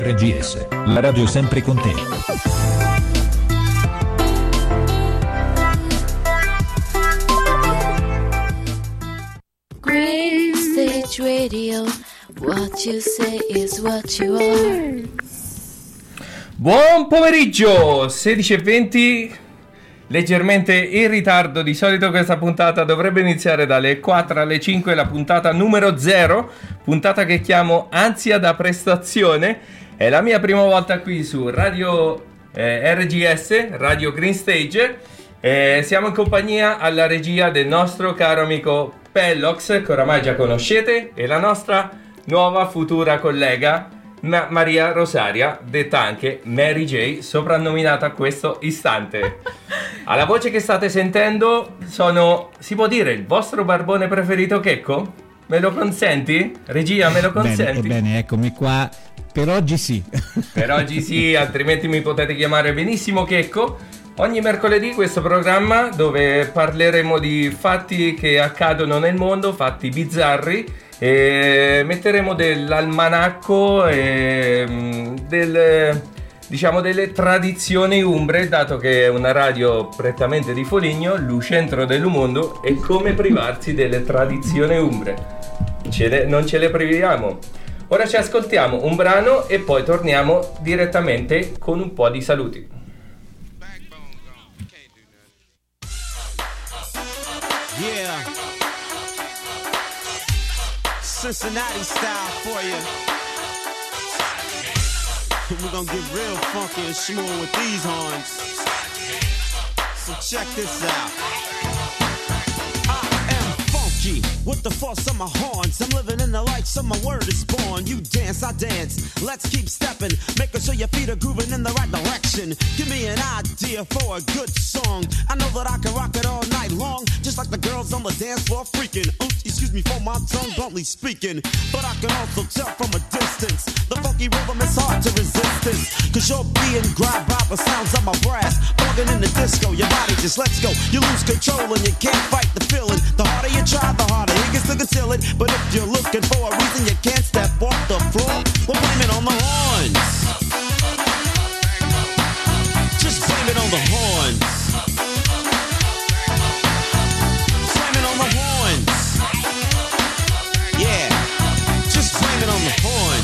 RGS, la radio sempre con te. Green Stage Radio, what you say is what you are. Buon pomeriggio, 16:20, leggermente in ritardo. Di solito questa puntata dovrebbe iniziare dalle 4 alle 5, la puntata numero 0, puntata che chiamo Ansia da prestazione. È la mia prima volta qui su Radio RGS, Radio Green Stage. Siamo in compagnia alla regia del nostro caro amico Pellox, che oramai già conoscete, e la nostra nuova futura collega Maria Rosaria, detta anche Mary J, soprannominata a questo istante. Alla voce che state sentendo sono, si può dire, il vostro barbone preferito, Checco? Me lo consenti? Regia, me lo consenti? Ebbene, eccomi qua. Per oggi sì. Per oggi sì, altrimenti mi potete chiamare benissimo Checco. Ogni mercoledì questo programma dove parleremo di fatti che accadono nel mondo, fatti bizzarri, e metteremo dell'almanacco e delle tradizioni umbre, dato che è una radio prettamente di Foligno, il centro del mondo, e come privarsi delle tradizioni umbre. Non ce le priviamo. Ora ci ascoltiamo un brano e poi torniamo direttamente con un po' di saluti. Yeah, Cincinnati style for you. We're gonna get real funky and smooth with these horns. So check this out. I am funky with the force of my horns. I'm living in the light, so my word is born. You dance, I dance. Let's keep stepping, making sure your feet are grooving in the right direction. Give me an idea for a good song. I know that I can rock it all night long, just like the girls on the dance floor freaking. Excuse me for my tongue bluntly speaking, but I can also tell from a distance the funky rhythm is hard to resist this, cause you're being grabbed by the sounds of my brass. Plugging in the disco, your body just lets go. You lose control and you can't fight the feeling. The harder you try, the harder it gets to conceal it. But if you're looking for a reason you can't step off the floor, well, blame it on the horns. Just blame it on the horns. Blame it on the horns. Yeah, just blame it on the horns.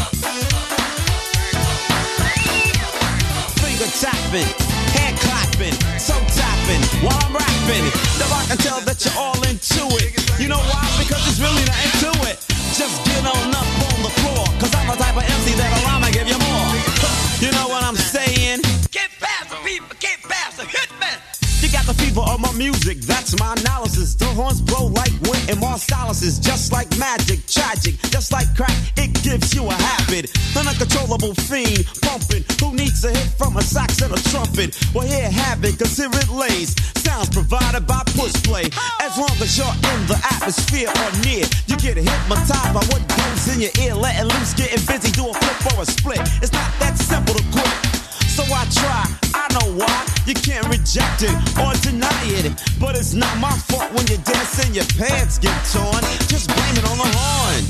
Finger tapping, hand clapping, toe tapping while I'm rapping. Now I can tell that you're all into it. You know why? Because there's really nothing to it. Just get on up on the floor, cause I'm the type of MC that'll allow me to give you more. You know what I'm saying? Get faster, people, get faster, hit me! You got the fever of my music, that's my analysis. The horns blow like wind and Marsalis, just like magic, tragic, just like crack, it gives you a habit. An uncontrollable fiend pumping, who needs a hit from a sax and a trumpet? Well, here have it, cause here it lays. Sounds provided by Pushplay. As long as you're in the atmosphere or near, you get hypnotized by what goes in your ear. Letting loose, getting busy, do a flip or a split. It's not that simple to quit. So I try, I know why. You can't reject it or deny it, but it's not my fault when you dance and your pants get torn. Just blame it on the horns.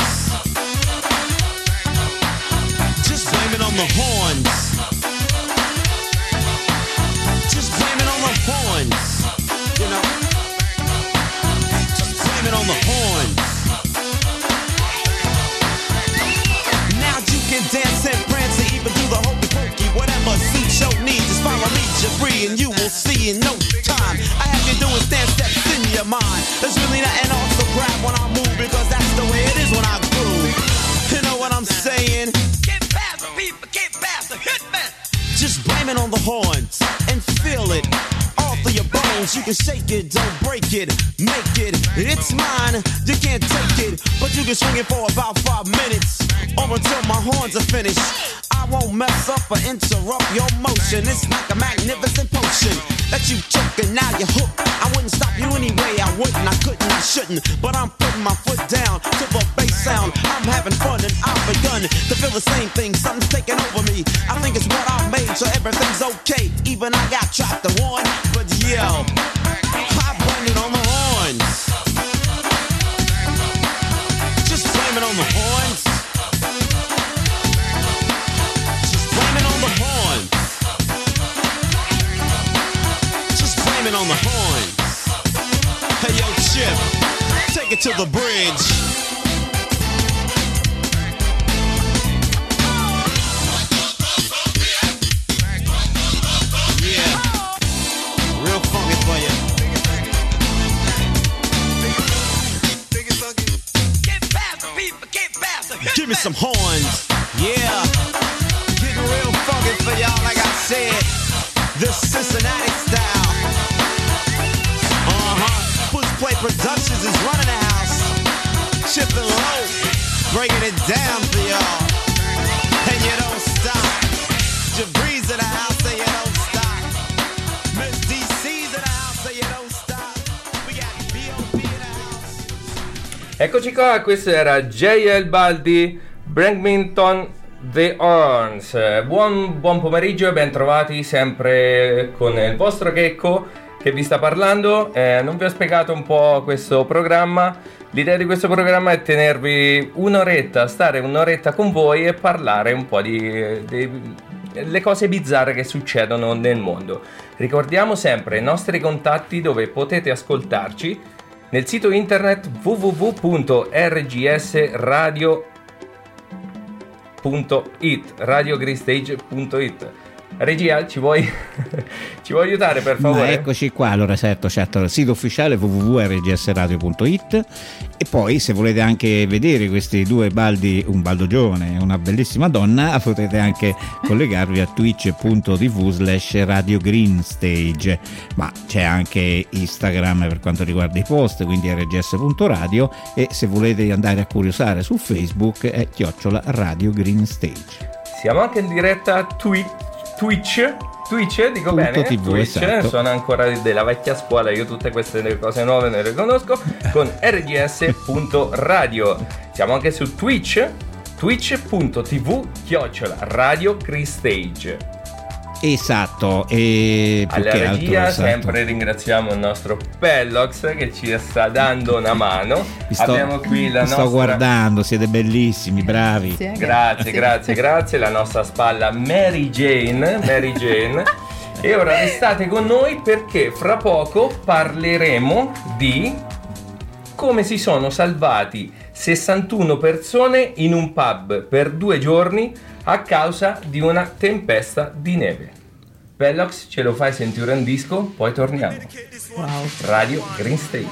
Just blame it on the horns. Just blame it on the horns. You know, just blame it on the horns. Now you can dance and prance and even do the hokey pokey. Whatever suits your needs, just follow me, Jabri, and you will see in no time. I have you doing stand steps in your mind. There's really nothing else to grab when I move, because that's the way it is when I groove. You know what I'm saying? Get faster, people, get faster, hit me! Just blame it on the horns and feel it all through your bones. You can shake it, don't break it, make it. It's mine, you can't take it, but you can swing it for about 5 minutes or until my horns are finished. I won't mess up or interrupt your motion. It's like a magnificent potion that you took and now you're hooked. I wouldn't stop you anyway, I wouldn't, I couldn't, I shouldn't, but I'm putting my foot down to the bass sound. I'm having fun and I've begun to feel the same thing. Something's taking over me. I think it's what I made, so everything's okay. Even I got trapped in one, but yo, I blame it on the horns. Just blame it on the horns. on the horns. Hey yo, Chip, take it to the bridge. Yeah, real funky for you. Give me some horns. Yeah, getting real funky for y'all, like I said. The Cincinnati style. Push Play Productions is running the house. Chip and Low, breaking it down for y'all. And you don't stop. Jabri's in the house, and you don't stop. Miss DC's in the house, and you don't stop. We got B.O.B. in the house. Eccoci qua, questo era J.L. Baldi, Bringington The Horns. Buon pomeriggio e ben trovati sempre con il vostro Gecko che vi sta parlando. Non vi ho spiegato un po' questo programma. L'idea di questo programma è tenervi un'oretta, stare un'oretta con voi e parlare un po' di le cose bizzarre che succedono nel mondo. Ricordiamo sempre i nostri contatti dove potete ascoltarci nel sito internet www.rgsradio.it, radiogreenstage.it. Regia, ci vuoi aiutare per favore? Eccoci qua, allora certo, il sito ufficiale www.rgsradio.it, e poi se volete anche vedere questi due baldi, un baldo giovane e una bellissima donna, potete anche collegarvi a twitch.tv/radiogreenstage, ma c'è anche Instagram per quanto riguarda i post, quindi rgs.radio, e se volete andare a curiosare su Facebook è @radiogreenstage. Siamo anche in diretta Twitch, dico bene, TV, Twitch, esatto. Sono ancora della vecchia scuola, io tutte queste cose nuove ne le conosco, con rgs.radio. Siamo anche su Twitch, twitch.tv/radiogreenstage. Esatto, e più alla che regia altro, esatto. Sempre ringraziamo il nostro Pellox che ci sta dando una mano. Abbiamo qui la nostra... sto guardando, siete bellissimi, bravi. Grazie. La nostra spalla Mary Jane. E ora restate con noi perché fra poco parleremo di come si sono salvati 61 persone in un pub per 2 giorni a causa di una tempesta di neve. Pellox, ce lo fai sentire un disco, poi torniamo. Wow. Radio Green Stage.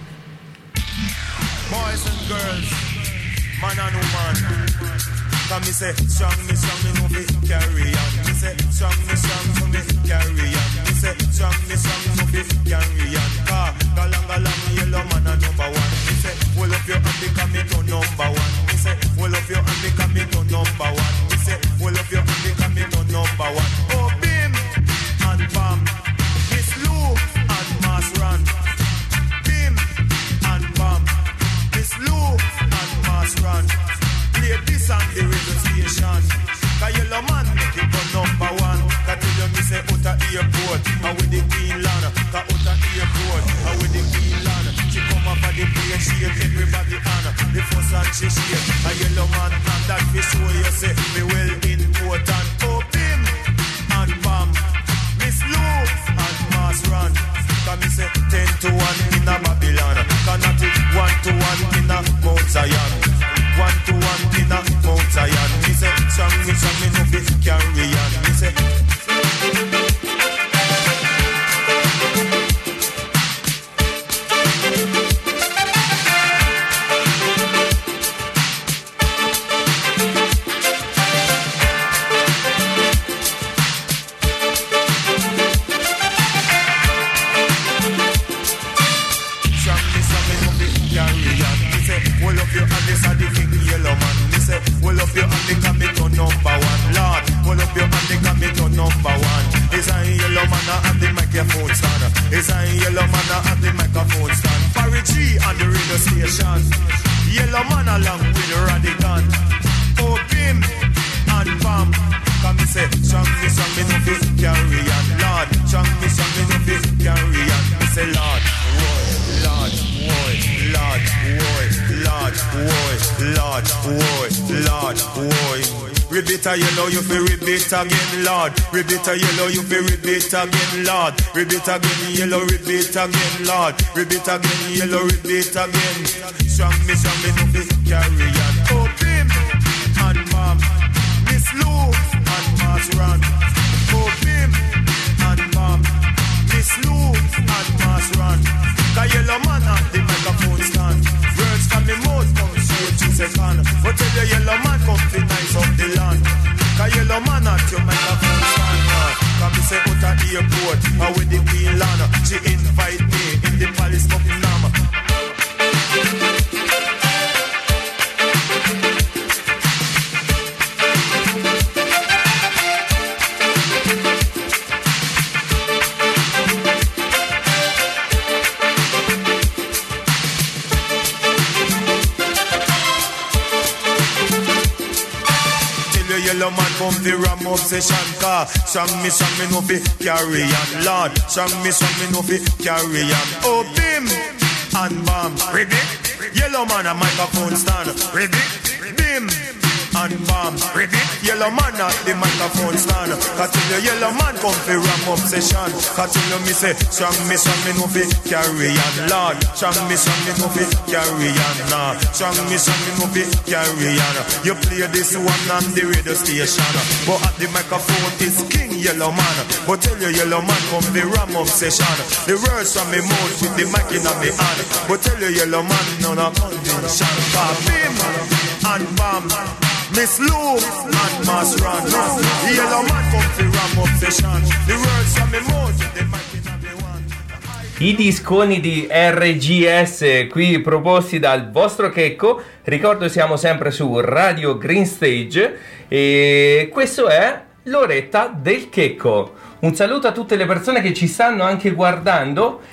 Boys and girls, man and woman. Come me say, strong me no fi carry on. Me say, strong me carry on. Me say, strong me no fi carry on. Galang, yellow man a number one. Me say, well up your hand because me to number one. Me say, well up your hand because me to number one. Me say, well up your hand because me to number one. Oh, bim and bam, Miss Lou and Mass Run. Bim and bam, Miss Lou and Mass Run. Play this on the radio station. Cause yellow man make it go number one. Cause tell you me say out of airport and with the Queen Land. Cause out of airport and with the Queen Land. She come up at the place, she shake everybody on. The first and she shake a yellow man. And that we show you say me well important. Oh bim and bam, Miss Lou and Mass Run. Cause me say 10 to 1 in a Babylon. Cause not it 1 to 1 in a Mount Zion. 1 to 1 in a Mount Zion. Me say, strong me no fi carry on. Me say. Yellow man along with Radigan. Oh bim and bam. Come me say, strong me no fi carry on. Lord, strong me no fi carry on. Me say Lord, Ribbit a yellow, you feel ribbit again, Lord. Ribbit a yellow, you feel ribbit again, Lord. Ribbit again, yellow, ribbit again, Lord. Ribbit again, yellow, ribbit again. Strong me, no fi carry on. Oh, Bim and Mom, Miss Lou and Mars Run. Oh, Bim and Mom, Miss Lou and Mars Run. The yellow man at the microphone stand. Words from me mouth come straight to second. But tell the yellow man come fi nice up the land. The yellow man at your microphone stand. Come me say out at the airport, and with the Queen Lana, she invite me in the palace of Nama. Yellow man come the ram obsession car. Strong me no fi carry on, Lord. Strong me no fi carry on. Oh, Bim and Bam, ready? Yellow man a microphone stand, ready? Bim and Bam, ready? Yellow man at the microphone stand. Cause till the yellow man come fi ram obsession. Cause till me say, strong me no fi carry on, Lord. Strong me no fi carry on, nah. Strong me no fi carry on. You play this one on the radio station, but at the microphone is King Yellow Man. But tell you yellow man come the ram obsession. The words from me mouth with the mic in my hand. But tell you yellow man none of condition. Bim and Bam, Miss Lou and Mas Run. Yellow man come the ram obsession. The words from me mouth with the mic in my hand. I disconi di RGS qui proposti dal vostro Checco. Ricordo siamo sempre su Radio Green Stage e questo è l'oretta del Checco. Un saluto a tutte le persone che ci stanno anche guardando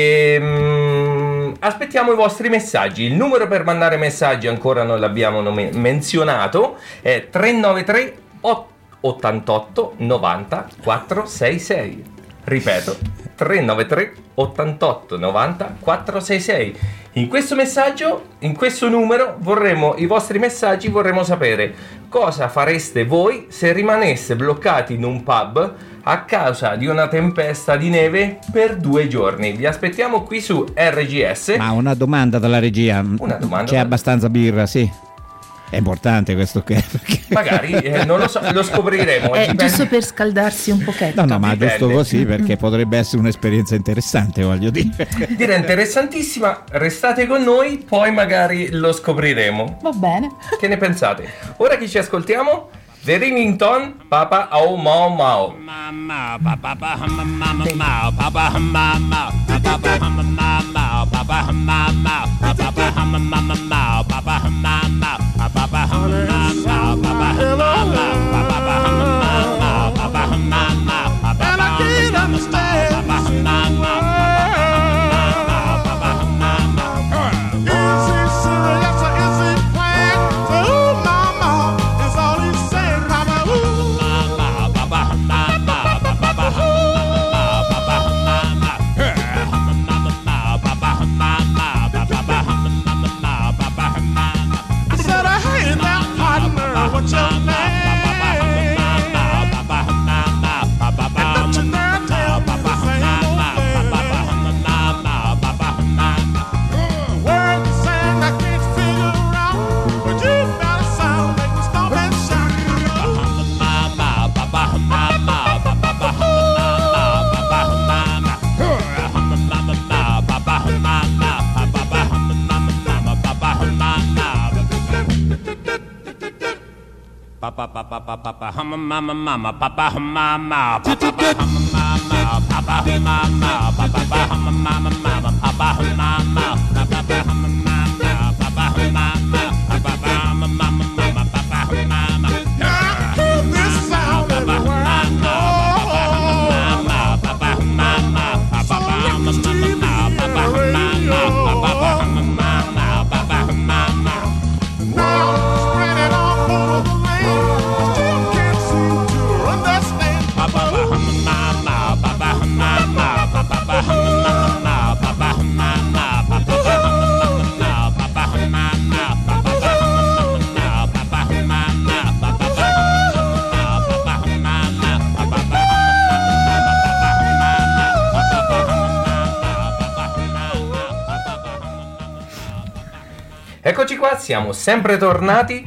e aspettiamo i vostri messaggi. Il numero per mandare messaggi ancora non l'abbiamo menzionato, è 393 88 90 466. Ripeto, 393 88 90 466. In questo messaggio, in questo numero, i vostri messaggi, vorremmo sapere cosa fareste voi se rimaneste bloccati in un pub a causa di una tempesta di neve per 2 giorni. Vi aspettiamo qui su RGS. Ma una domanda dalla regia. Una domanda. C'è abbastanza birra, sì? È importante questo che... Magari, non lo so, lo scopriremo. È giusto per scaldarsi un pochetto. No, ma dipende. giusto così, perché potrebbe essere un'esperienza interessante, voglio dire. Direi interessantissima, restate con noi, poi magari lo scopriremo. Va bene. Che ne pensate? Ora chi ci ascoltiamo? The Ringington, Papa Au Mau Mau. Mama, papa, mama, mama, papa, mama, papa, mama, papa, mama, papa, mama, papa, mama, papa, mama, mama, papa, mama, papa, mama, papa, mama, papa, mama, mama, papa, mama, papa, mama, papa, mama, papa, mama, mama, papa, mama. This sound everywhere I go. Mama, papa, mama, papa, mama, mama, papa, mama, papa, mama, papa, mama. Now spread it all over the land. Still can't seem to understand. Papa, mama, papa, mama, papa, mama, papa, mama, papa, mama, papa, mama. Eccoci qua, siamo sempre tornati,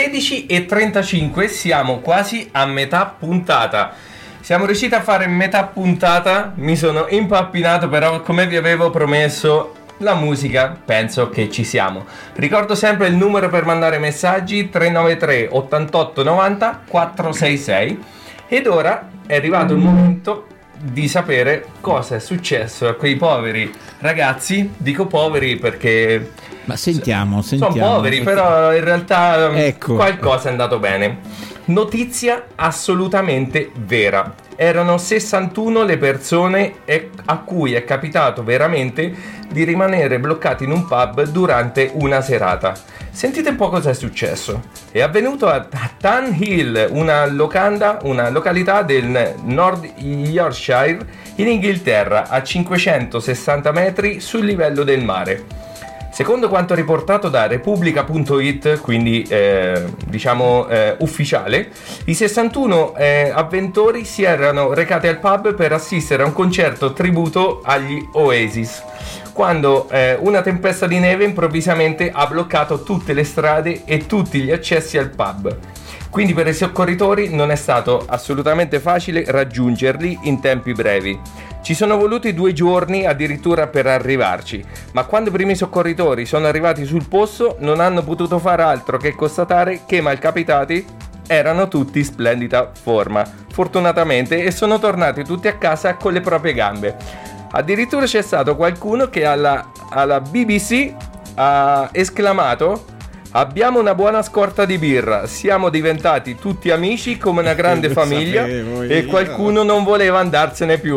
16:35, siamo quasi a metà puntata. Siamo riusciti a fare metà puntata, mi sono impappinato, però come vi avevo promesso la musica, penso che ci siamo. Ricordo sempre il numero per mandare messaggi, 393 88 90 466. Ed ora è arrivato il momento di sapere cosa è successo a quei poveri ragazzi. Dico poveri perché ma sentiamo. Sono poveri, però in realtà ecco, qualcosa è andato bene. Notizia assolutamente vera. Erano 61 le persone a cui è capitato veramente di rimanere bloccati in un pub durante una serata. Sentite un po' cosa è successo. È avvenuto a Tan Hill, una località del North Yorkshire in Inghilterra, a 560 metri sul livello del mare. Secondo quanto riportato da Repubblica.it, quindi ufficiale, i 61 avventori si erano recati al pub per assistere a un concerto tributo agli Oasis, quando una tempesta di neve improvvisamente ha bloccato tutte le strade e tutti gli accessi al pub. Quindi per i soccorritori non è stato assolutamente facile raggiungerli in tempi brevi. Ci sono voluti 2 giorni addirittura per arrivarci, ma quando i primi soccorritori sono arrivati sul posto non hanno potuto far altro che constatare che i malcapitati erano tutti in splendida forma, fortunatamente, e sono tornati tutti a casa con le proprie gambe. Addirittura c'è stato qualcuno che alla BBC ha esclamato: abbiamo una buona scorta di birra, siamo diventati tutti amici come una grande famiglia e qualcuno non voleva andarsene più.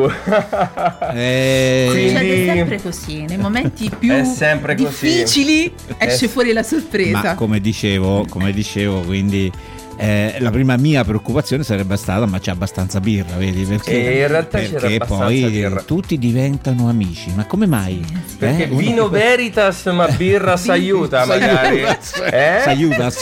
Quindi è sempre così, nei momenti più difficili esce fuori la sorpresa. Ma come dicevo, quindi la prima mia preoccupazione sarebbe stata: ma c'è abbastanza birra, vedi? Perché in realtà c'era abbastanza poi birra. Tutti diventano amici, ma come mai? Perché vino veritas, ma birra s'aiuta magari. S'aiutas,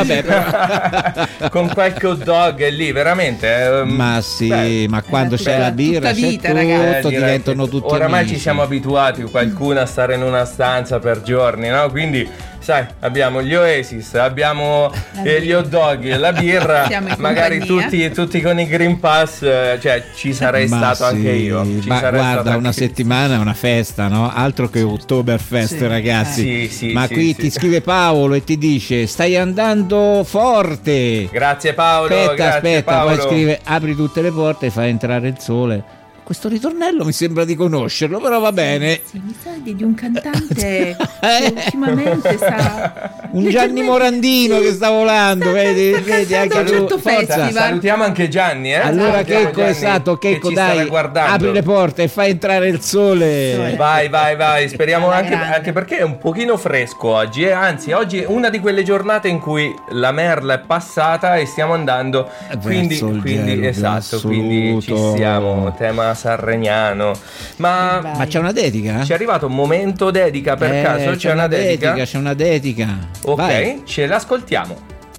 vabbè. Con qualche hot dog lì, veramente. Ma sì, ma quando c'è la birra c'è tutto, ragazzi, diventano tutti oramai amici. Ci siamo abituati, qualcuno a stare in una stanza per giorni, no? Quindi sai, abbiamo gli Oasis, abbiamo gli hot dog, la birra, magari tutti con i Green Pass, cioè ci sarei stato anche io. Ma guarda, una settimana è una festa, no? Altro che Oktoberfest, ragazzi. Sì, ma qui ti scrive Paolo e ti dice: stai andando forte. Grazie Paolo. Aspetta, Paolo. Poi scrive: apri tutte le porte e fai entrare il sole. Questo ritornello mi sembra di conoscerlo, però va bene. Sì, mi sa di un cantante che ultimamente sta... Un Gianni Morandino che sta volando, vedi anche tu. Forza. Salutiamo anche Gianni, Allora Checco, esatto, Checco, dai, apri le porte e fai entrare il sole. Vai, speriamo anche perché è un pochino fresco oggi, anzi oggi è una di quelle giornate in cui la merla è passata e stiamo andando, quindi esatto, quindi ci siamo, tema sanreniano. Ma c'è una dedica? C'è arrivato un momento dedica per caso? C'è una dedica? C'è una dedica. Ok, vai. Ce l'ascoltiamo.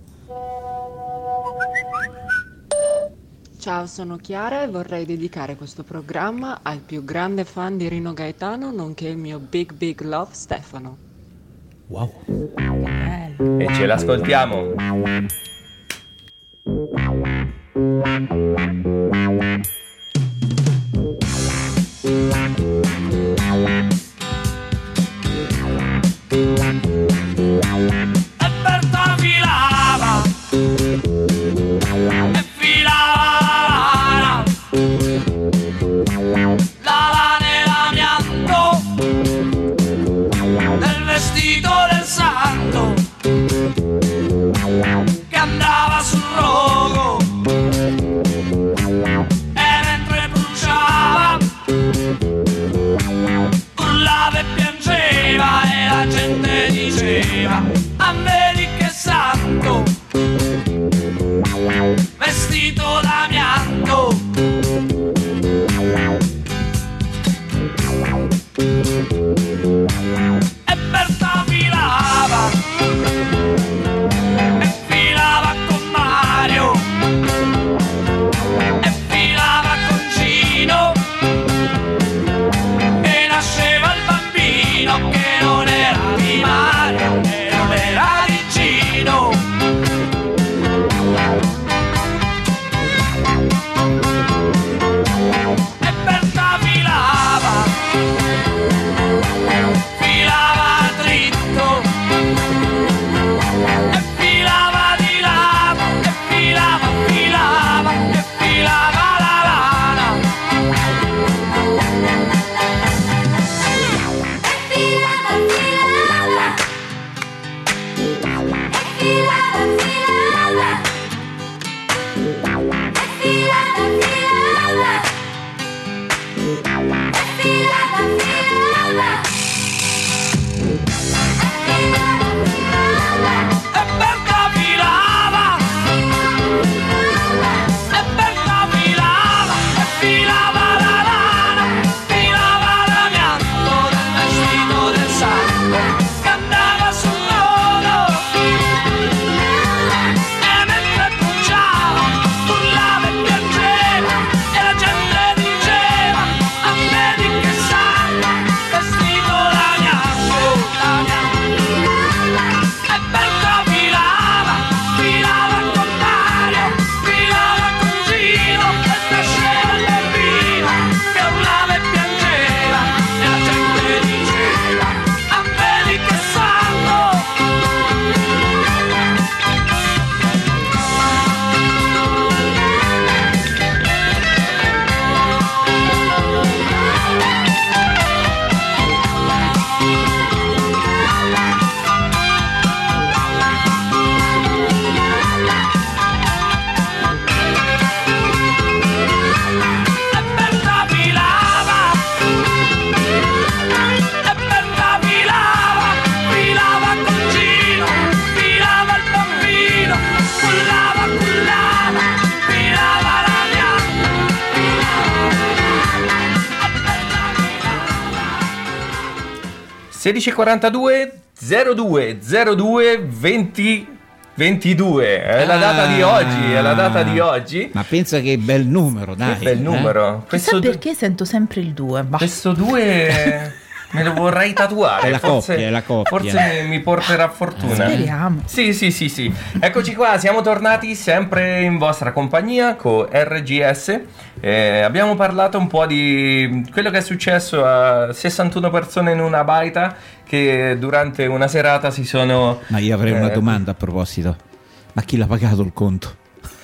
Ciao, sono Chiara e vorrei dedicare questo programma al più grande fan di Rino Gaetano, nonché il mio big love Stefano. Wow. E ce l'ascoltiamo. Berta filava e filava la nell'amianto del vestito del santo che andava sul rogo e mentre bruciava urlava e piangeva e la gente diceva: a vedi che santo vestito d'amianto. E Berta filava e filava con Mario e filava con Gino e nasceva il bambino che non era di Mario, che non 16:42 02 02 20 22 è la data di oggi, è la data di oggi. Ma pensa che bel numero, dai. Che bel numero. Chissà perché sento sempre il 2. Questo 2 me lo vorrei tatuare. È la coppia. Forse mi porterà fortuna. Speriamo. Sì. Eccoci qua, siamo tornati sempre in vostra compagnia con RGS. Abbiamo parlato un po' di quello che è successo a 61 persone in una baita che durante una serata si sono... Ma io avrei una domanda a proposito. Ma chi l'ha pagato il conto?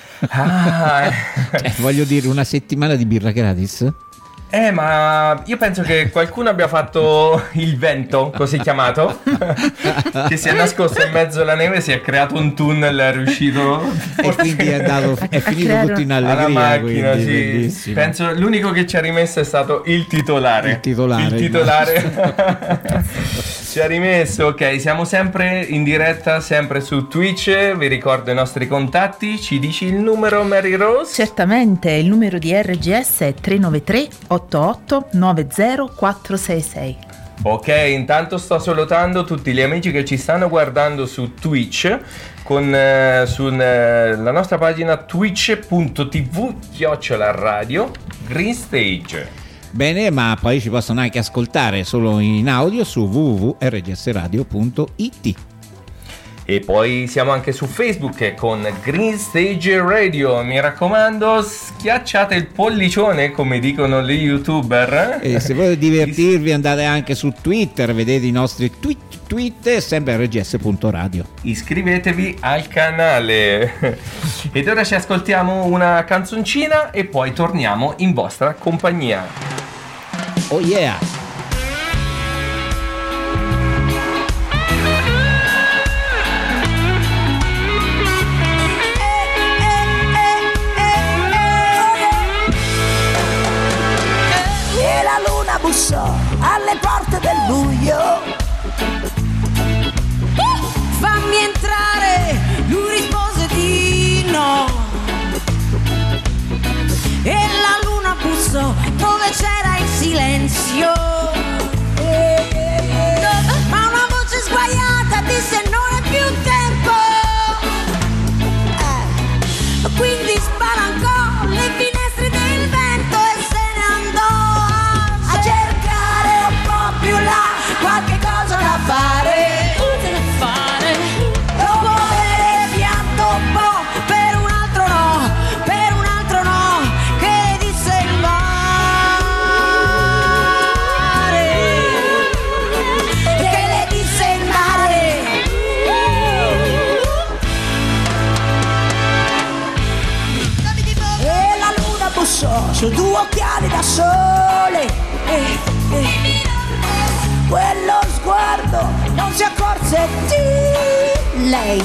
Voglio dire, una settimana di birra gratis? Ma io penso che qualcuno abbia fatto il vento, così chiamato, che si è nascosto in mezzo alla neve, si è creato un tunnel, è riuscito e quindi è finito tutto in allegria alla macchina, quindi, sì. Penso l'unico che ci ha rimesso è stato il titolare. Ci ha rimesso. Ok, siamo sempre in diretta, sempre su Twitch. Vi ricordo i nostri contatti. Ci dici il numero, Mary Rose? Certamente, il numero di RGS è 393 88 90 466. Ok, intanto sto salutando tutti gli amici che ci stanno guardando su Twitch sulla nostra pagina twitch.tv/radio Green Stage. Bene, ma poi ci possono anche ascoltare solo in audio su www.rgsradio.it. E poi siamo anche su Facebook con Green Stage Radio. Mi raccomando, schiacciate il pollicione, come dicono gli youtuber. E se volete divertirvi andate anche su Twitter, vedete i nostri tweet, sempre rgs.radio. Iscrivetevi al canale. Ed ora ci ascoltiamo una canzoncina e poi torniamo in vostra compagnia. Oh yeah! Bussò alle porte del buio. Fammi entrare, lui rispose di no. E la luna bussò dove c'era il silenzio. Ma una voce sguaiata disse non è più tempo. Quindi spalancò le finestre del vento e se ne andò a cercare un po' più là qualche cosa da fare. Dopo aver pianto un po' per un altro no, per un altro no, che le disse il mare, che le disse il mare. E la luna bussò su due occhiali da sole. Quello sguardo non si accorse di lei.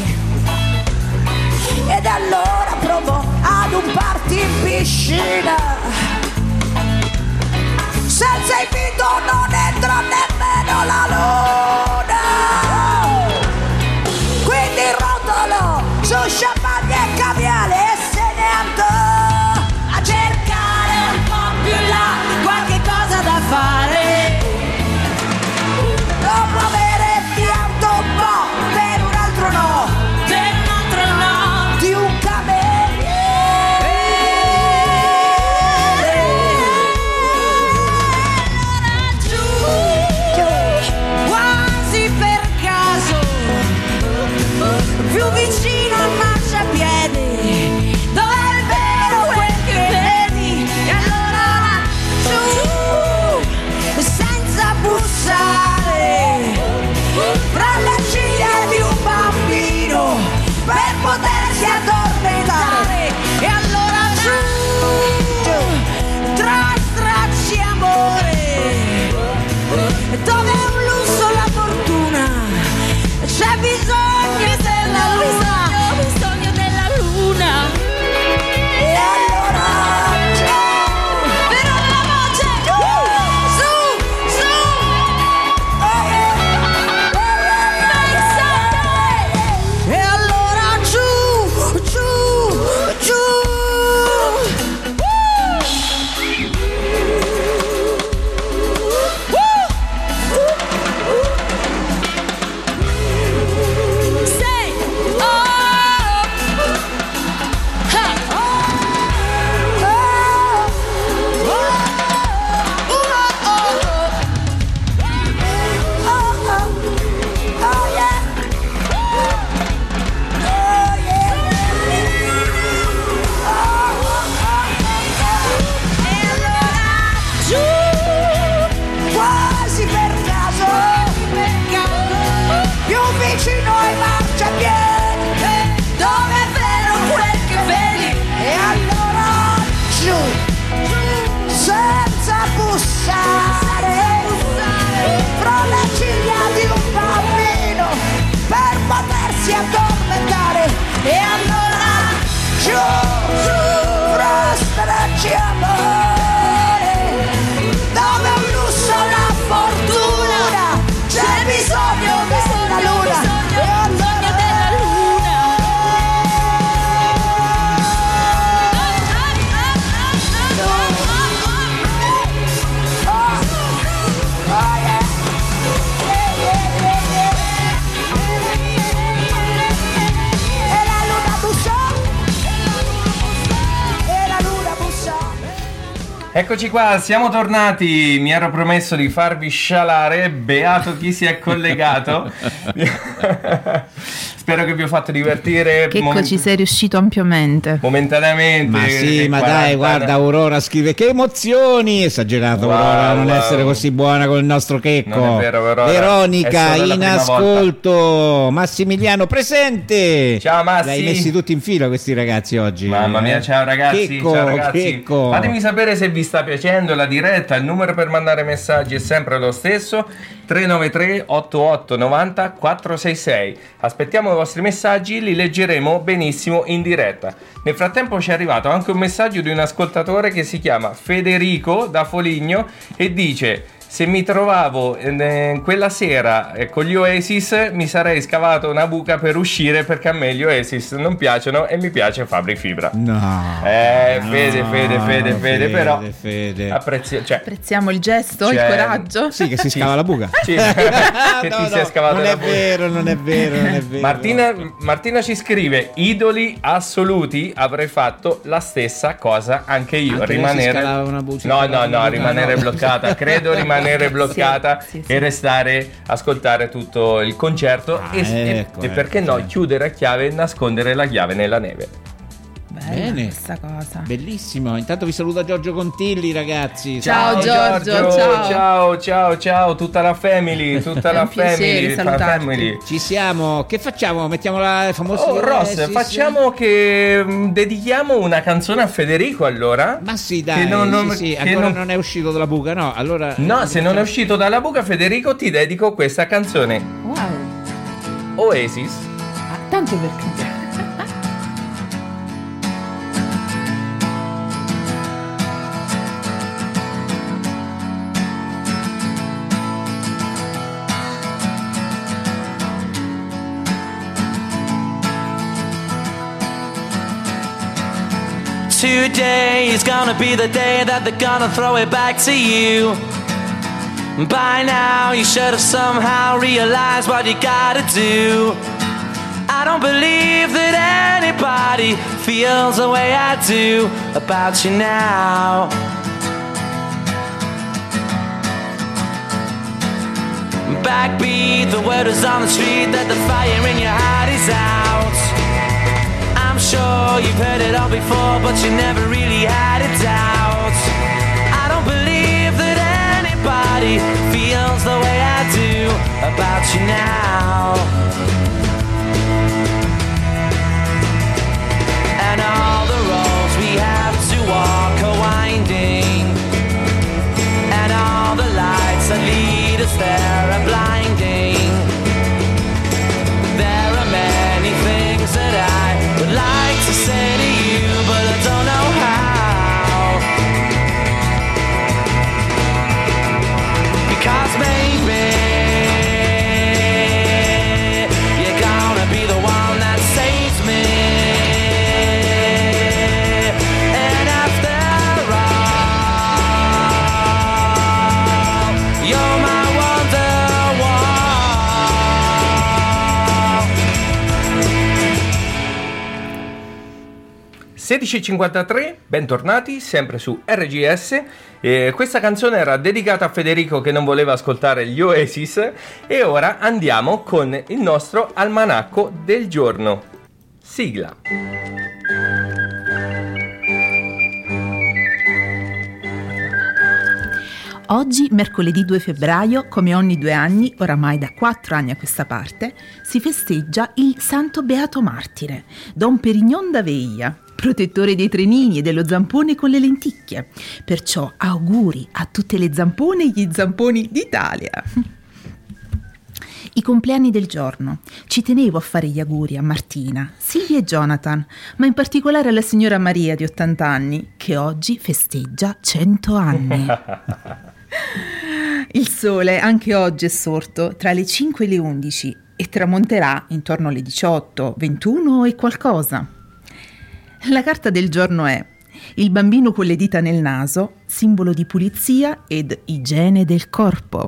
Ed allora provò ad un party in piscina. Senza il vito non entra nemmeno la luna. Quindi rotolò su champagne e caviale e se ne andò a cercare un po' più là qualche cosa da fare. Dopo avere pianto un po' per un altro no, per un altro no, di un cameriere. E allora giù, stracci amore, dove un lusso la fortuna, c'è bisogno della luna. E allora della luna. Oh yeah. E la luna bussò, e la luna bussò. Eccoci qua, siamo tornati. Mi ero promesso di farvi scialare. Beato chi si è collegato. Spero che vi ho fatto divertire. Checco, ci sei riuscito ampiamente. Momentaneamente. Ma sì, ma dai, guarda, Aurora scrive: che emozioni! Esagerato, Wow, Aurora, non wow. essere così buona con il nostro Checco. Non è vero, Aurora. Veronica È solo la in prima ascolto. Massimiliano presente. Ciao Massi. L'hai messi tutti in fila questi ragazzi oggi. Mamma mia, ciao ragazzi, Checco, ciao ragazzi. Checco. Fatemi sapere se vi sta piacendo la diretta. Il numero per mandare messaggi è sempre lo stesso: 393 88 90 466. Aspettiamo i vostri messaggi, li leggeremo benissimo in diretta. Nel frattempo ci è arrivato anche un messaggio di un ascoltatore che si chiama Federico da Foligno e dice: se mi trovavo quella sera con gli Oasis mi sarei scavato una buca per uscire, perché a me gli Oasis non piacciono e mi piace Fabri Fibra. No. Fede, però Fede. Apprezziamo il gesto, il Cioè, coraggio. Sì, che si scava la buca. Sì. No, Che ti no, sei scavato non la è buca. vero, non è vero, non è vero. Martina ci scrive: idoli assoluti, avrei fatto la stessa cosa anche io. Anche lei si scalava una buca, rimanere no. bloccata. Credo rimanere bloccata Sì. e restare, ascoltare tutto il concerto e perché no, chiudere a chiave e nascondere la chiave nella neve. Bella Bene. questa cosa. Bellissimo. Intanto vi saluta Giorgio Contilli, ragazzi. Ciao, Giorgio, ciao, tutta la family, tutta È la un piacere salutarti. family. Ci siamo. Che facciamo? Mettiamo la famosa Ross, facciamo che dedichiamo una canzone a Federico, allora. Ma sì, dai, Che sì, che ancora non è uscito dalla buca, no? Allora No, se non è uscito dalla buca, Federico, ti dedico questa canzone. Wow. Oasis. Tanto per cantare. Today is gonna be the day that they're gonna throw it back to you. By now you should have somehow realized what you gotta do. I don't believe that anybody feels the way I do about you now. Backbeat, the word is on the street that the fire in your heart is out. I'm sure you've heard it all before, but you never really had a doubt. I don't believe that anybody feels the way I do about you now. And all the roads we have to walk are winding, and all the lights that lead us there are blinding. There are many things that I would like to say to you, but I don't know how. Because maybe you're gonna be the one that saves me. And after all, you're my Wonderwall. 16:53, bentornati sempre su RGS. Questa canzone era dedicata a Federico che non voleva ascoltare gli Oasis, e ora andiamo con il nostro almanacco del giorno. Sigla. Oggi, mercoledì 2 febbraio, come ogni 2 anni, oramai da 4 anni a questa parte, si festeggia il Santo Beato Martire, Don Perignon d'Aveia, protettore dei trenini e dello zampone con le lenticchie. Perciò auguri a tutte le zampone e gli zamponi d'Italia. I compleanni del giorno. Ci tenevo a fare gli auguri a Martina, Silvia e Jonathan, ma in particolare alla signora Maria di 80 anni, che oggi festeggia 100 anni. Il sole anche oggi è sorto tra le 5 e le 11 e tramonterà intorno alle 18, 21 e qualcosa. La carta del giorno è: il bambino con le dita nel naso, simbolo di pulizia ed igiene del corpo.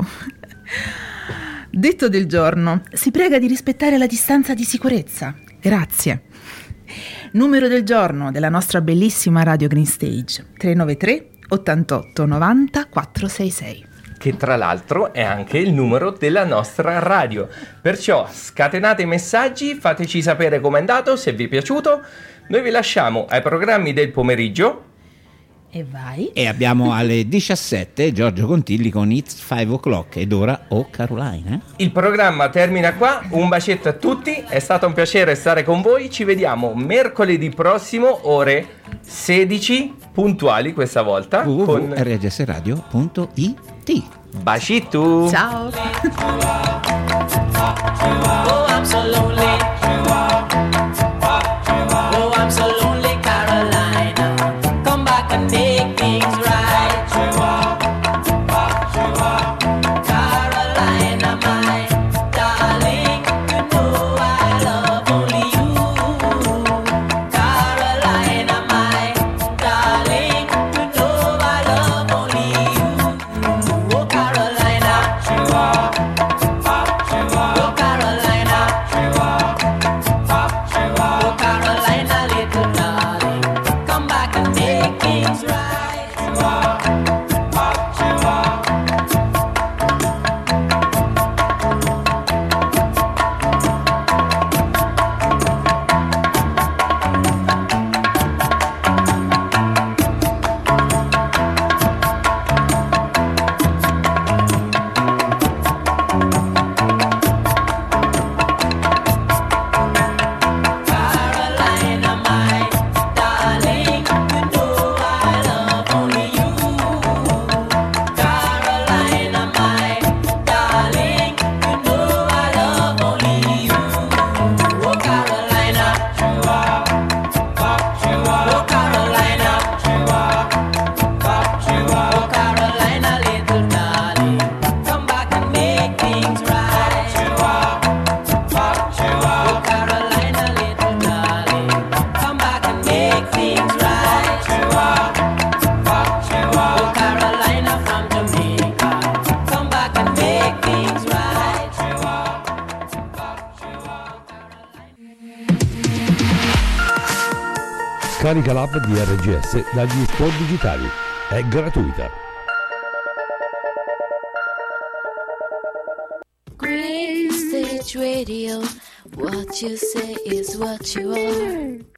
Detto del giorno: si prega di rispettare la distanza di sicurezza. Grazie. Numero del giorno della nostra bellissima Radio Green Stage: 393 88 90 466. Che tra l'altro è anche il numero della nostra radio. Perciò scatenate i messaggi, fateci sapere com'è andato, se vi è piaciuto. Noi vi lasciamo ai programmi del pomeriggio. E vai. E abbiamo alle 17 Giorgio Contilli con It's 5 O'Clock ed ora Oh Caroline. Il programma termina qua, un bacetto a tutti, è stato un piacere stare con voi, ci vediamo mercoledì prossimo ore 16 puntuali questa volta con www.rgsradio.it. Bacittu. Ciao. Oh, I'm so lonely. Oh, I'm so lonely, Carolina. Come back and make things right. Carolina, my darling, you know I love only you. Carolina, my darling, you know I love only you. Oh, Carolina. Oh, Carolina. Oh, Carolina, little darling, come back and make things right. Carolina, my darling, you know I love only you. Carolina, my darling, you know I love only you. Oh, Carolina. Oh, Carolina. Oh, Carolina, little darling, come back and make things right. Oh, Carolina, little darling, come back and make things right. Oh, Carolina from Jamaica, come back and make things right. Scarica l'app di RGS dagli store digitali. È gratuita. Green Stage Radio, what you say is what you are.